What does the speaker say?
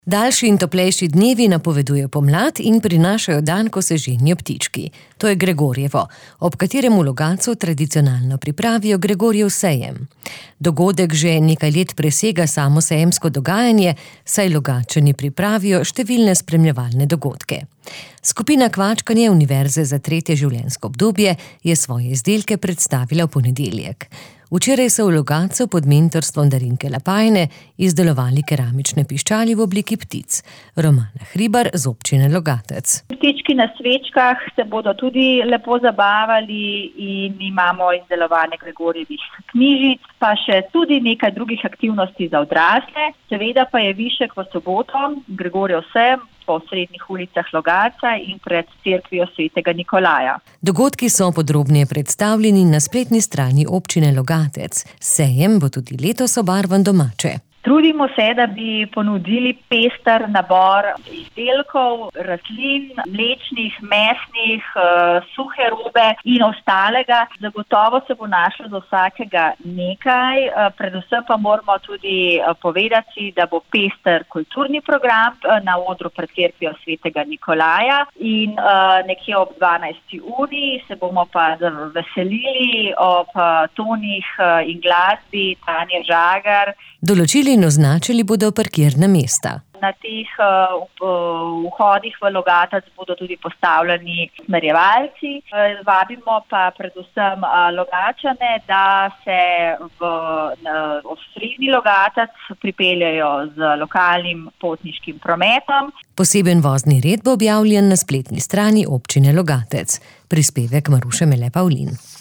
Daljši in toplejši dnevi napovedujejo pomlad in prinašajo dan, ko se ženijo ptički. To je Gregorjevo, ob katerem v Logatcu tradicionalno pripravijo Gregorjev sejem. Dogodek že nekaj let presega samo sejemsko dogajanje, saj Logatčani pripravijo številne spremljevalne dogodke. Skupina Kvačkanje Univerze za tretje življenjsko obdobje je svoje izdelke predstavila v ponedeljek. Včeraj so v Logatcu pod mentorstvom Darinke Lapajne izdelovali keramične piščali v obliki ptic. Romana Hribar z občine Logatec. Ptički na svečkah se bodo tudi lepo zabavali in imamo izdelovane Gregorjevih knjižic, pa še tudi nekaj drugih aktivnosti za odrasle. Seveda pa je višek v soboto, Gregorjev sejem po srednjih ulicah Logatca in pred cerkvijo svetega Nikolaja. Dogodki so podrobneje predstavljeni na spletni strani občine Logatec. Sejem bo tudi letos obarvan domače. Trudimo se, da bi ponudili pester nabor izdelkov, rastlin, mlečnih, mesnih, suhe robe in ostalega. Zagotovo se bo našlo za vsakega nekaj, predvsem pa moramo tudi povedati, da bo pester kulturni program na odru pred cerkvijo svetega Nikolaja in nekje ob 12. uri se bomo pa veselili ob tonih in glasbi Tanje Žagar. Določili in označili bodo parkirna mesta. Na teh vhodih v Logatec bodo tudi postavljeni usmerjevalci. Vabimo pa predvsem Logatčane, da se v osrednji Logatec pripeljejo z lokalnim potniškim prometom. Poseben vozni red bo objavljen na spletni strani občine Logatec. Prispevek Maruše Mele Pavlin.